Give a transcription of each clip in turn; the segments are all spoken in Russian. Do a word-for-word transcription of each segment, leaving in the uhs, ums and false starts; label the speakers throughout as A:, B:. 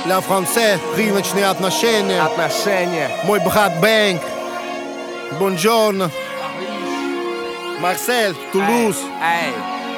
A: Ля Франце, рыночные отношения.
B: Отношения.
A: Мой брат Бэнк. Бонжорно. Марсель, Тулуз.
B: Эй, эй.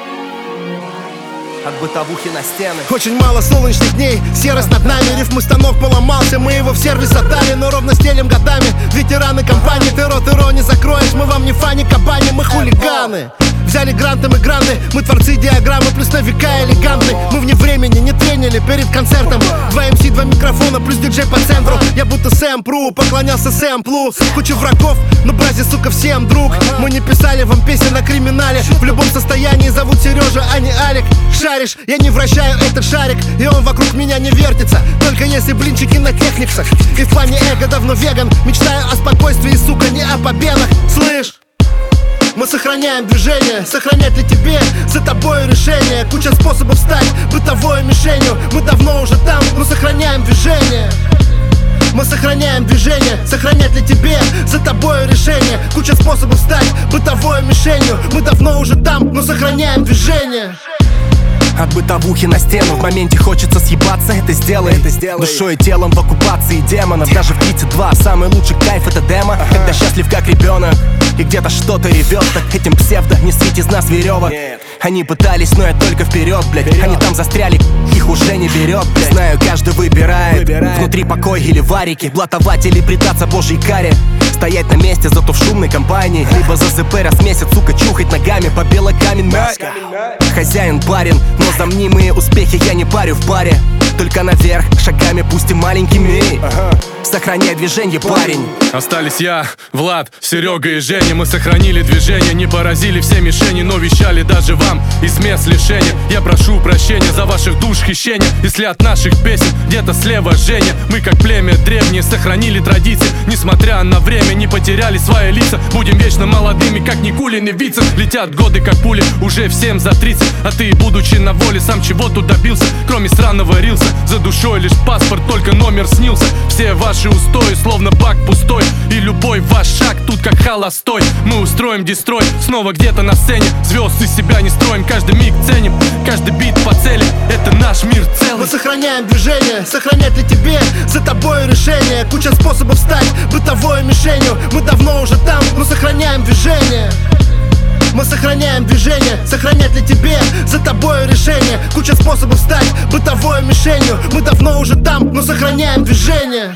B: От бытовухи на стены.
A: Очень мало солнечных дней, серость над нами. Рифмы станок поломался, мы его в сервис отдали. Но ровно стелем годами, ветераны компании. Ты рот и ро не закроешь, мы вам не фани кабани, мы хулиганы. Взяли гранты, мы гранды, мы творцы диаграммы, плюс на века элегантны. Мы вне времени не тренили перед концертом. Два эм си, два микрофона, плюс диджей по центру. Я будто Сэм Пру, поклонялся сэмплу. Куча врагов, но брази, сука, всем друг. Мы не писали вам песен о криминале. В любом состоянии зовут Сережа, а не Алик. Шаришь, я не вращаю этот шарик, и он вокруг меня не вертится. Только если блинчики на техниксах. И в плане эго давно веган. Мечтаю о спокойствии, сука, не о победах. Слышь? Мы сохраняем движение, сохранять ли тебе за тобой решение. Куча способов стать бытовой мишенью. Мы давно уже там, но сохраняем движение. Мы сохраняем движение, сохранять ли тебе за тобой решение. Куча способов стать бытовой мишенью. Мы давно уже там, но сохраняем движение.
B: От бытовухи на стену, в моменте хочется съебаться, это сделай, это сделай. Душой и телом в оккупации демонов. Даже в тридцать два самый лучший кайф это демо. Ага. Когда счастлив как ребенок и где-то что-то ревет. Так этим псевдо не светь из нас веревок. Нет. Они пытались, но я только вперед, блядь. Вперед. Они там застряли, их уже не берет, блядь. Знаю, каждый выбирает, выбирает внутри покой или варики, блатовать или предаться божьей каре. Стоять на месте, зато в шумной компании. Либо за ЗП раз в месяц, сука, чухать ногами по белокаменной. Хозяин барин, но за мнимые успехи я не парю в паре. Только наверх, шагами пусть и маленькими. Ага. Сохраняй движение, парень.
C: Остались я, Влад, Серега и Женя. Мы сохранили движение, не поразили все мишени, но вещали даже вам из мест лишения. Я прошу прощения за ваших душ хищения, если от наших песен где-то слева Женя. Мы как племя древние сохранили традиции, несмотря на время не потеряли свои лица. Будем вечно молодыми, как Никулин и Вицин. Летят годы как пули, уже всем за тридцать. А ты, будучи на воле, сам чего тут добился? Кроме странного рилса, за душой лишь паспорт, только номер снился. Все ваши устои, словно бак пустой, и любой ваш шаг тут как холостой. Мы устроим дестрой, снова где-то на сцене. Звезд из себя не строим, каждый миг ценим, каждый бит по цели, это наш мир целый.
A: Мы сохраняем движение, сохранять ли тебе за тобой решение. Куча способов стать бытовой мишенью. Мы давно уже там, но сохраняем движение. Мы сохраняем движение, сохранять ли тебе за тобой решение. Куча способов стать бытовой мишенью. Мы давно уже там, но сохраняем движение.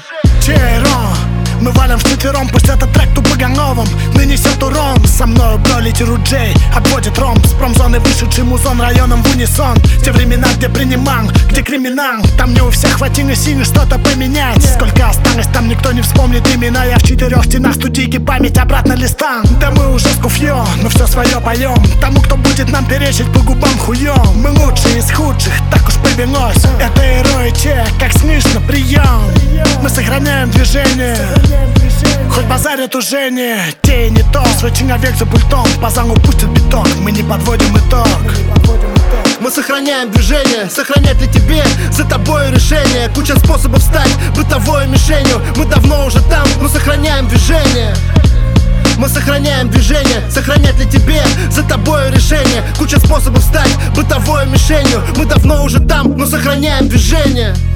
D: Мы валим вчетвером, пусть этот трек тупо говновым нанесет урон. Со мною бро литеру Джей обводит ромб с промзоны, вышедший музон районом в унисон. Те времена, где принимал, где криминал. Там не у всех хватило силы что-то поменять. Сколько осталось, там никто не вспомнит имена. Я в четырех стенах студийки, память обратно листам. Да мы уже с куфьё, но все свое поем. Тому, кто будет нам перечить по губам хуем. Мы лучшие из худших, так уж повелось. Это герои те, как слышно, прием. Мы сохраняем движение, хоть базарят уже не те и не то. Свой человек за пультом, по залу пустит биток. Мы не подводим итог.
A: Мы сохраняем движение, сохранять ли тебе за тобой решение. Куча способов стать бытовой мишенью. Мы давно уже там, но сохраняем движение. Мы сохраняем движение, сохранять ли тебе за тобой решение. Куча способов стать бытовой мишенью. Мы давно уже там, но сохраняем движение.